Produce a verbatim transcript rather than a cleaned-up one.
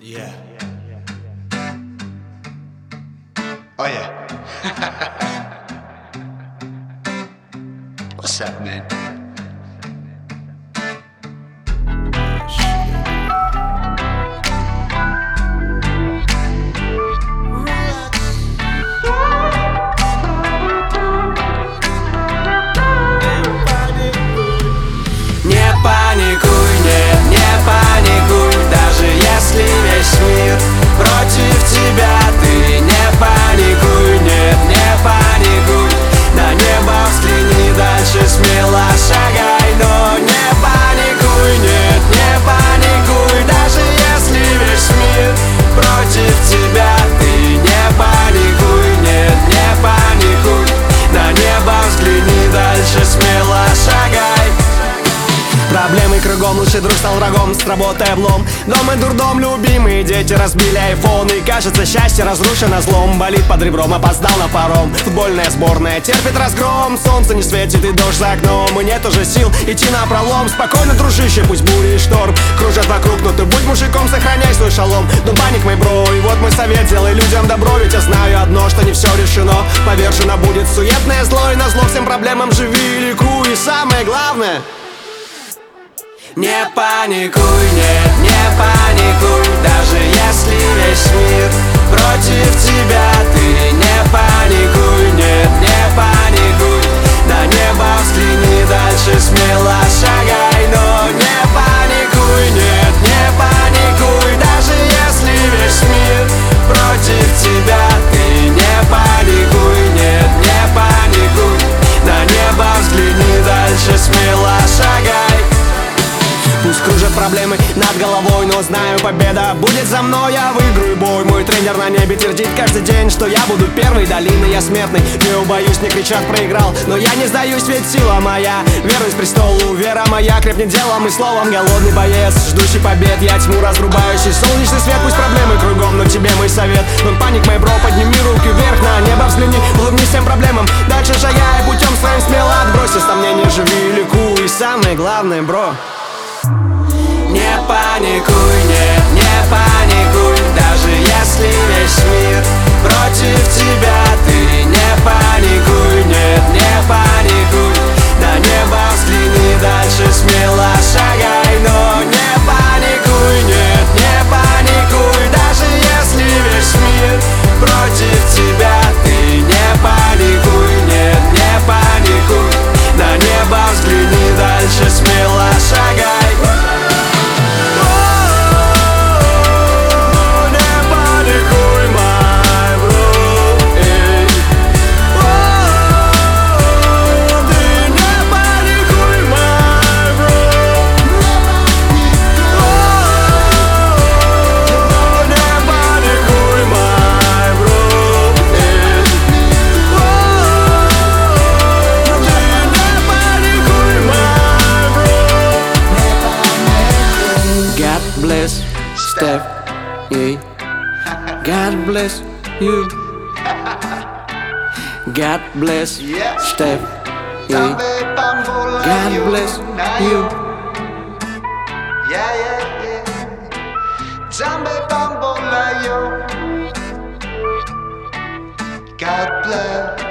Yeah. Oh yeah. What's up, man? Не паникуй, нет, не паникуй, даже если весь мир против тебя. Ты не паникуй, нет, не паникуй, на небо взгляни, дальше смело шагай. Но не паникуй, нет, не паникуй, даже если весь мир против тебя. Ты не паникуй, нет, не паникуй, на небо взгляни, дальше смело шагай. Проблемы кругом, лучший друг стал врагом, с работы облом. Дом и дурдом, любимые дети разбили айфон. И кажется, счастье разрушено злом. Болит под ребром, опоздал на паром. Футбольная сборная терпит разгром. Солнце не светит и дождь за окном. И нет уже сил идти на пролом. Спокойно, дружище, пусть бури и шторм кружат вокруг, но ты будь мужиком, сохраняй свой шалом. Don't panic, мой бро, и вот мой совет: делай людям добро, ведь я знаю одно, что не все решено. Повержено будет суетное зло, и назло всем проблемам живи и ликуй. И самое главное — не паникуй, нет, не паникуй, даже если весь мир против тебя. Ты не паникуй, нет, не паникуй, на небо взгляни, дальше смело шагай. Но не паникуй, нет, не паникуй, даже если весь мир против тебя. Ты не паникуй, нет, не паникуй, на небо взгляни, дальше смело шагай. Пусть кружат проблемы над головой, но знаю, победа будет за мной. Я выиграю бой, мой тренер на небе твердит каждый день, что я буду первый. Долины я смертный, не убоюсь, не кричат проиграл, но я не сдаюсь, ведь сила моя. Веруюсь престолу, вера моя крепнет делом и словом. Голодный боец, ждущий побед, я тьму разрубающий. Солнечный свет, пусть проблемы кругом, но тебе мой совет: Don't panic, мой бро, подними руки вверх, на небо взгляни, улыбнись всем проблемам, дальше шагай путем своим смело, отбрось все сомнения, живи и ликуй. И самое главное, бро, не паникуй, нет, не паникуй, даже если весь мир против тебя. Ты не паникуй, нет, не паникуй, на небо взгляни, дальше смело шагай. Но не паникуй, нет, не паникуй, даже если весь мир против тебя. Ты не паникуй, нет, не паникуй, на небо взгляни, дальше смело шагай. Steph, yeah. God bless you. God bless Steph, yeah. God bless you. Yeah, yeah, yeah. Jambe bambola yo. God bless.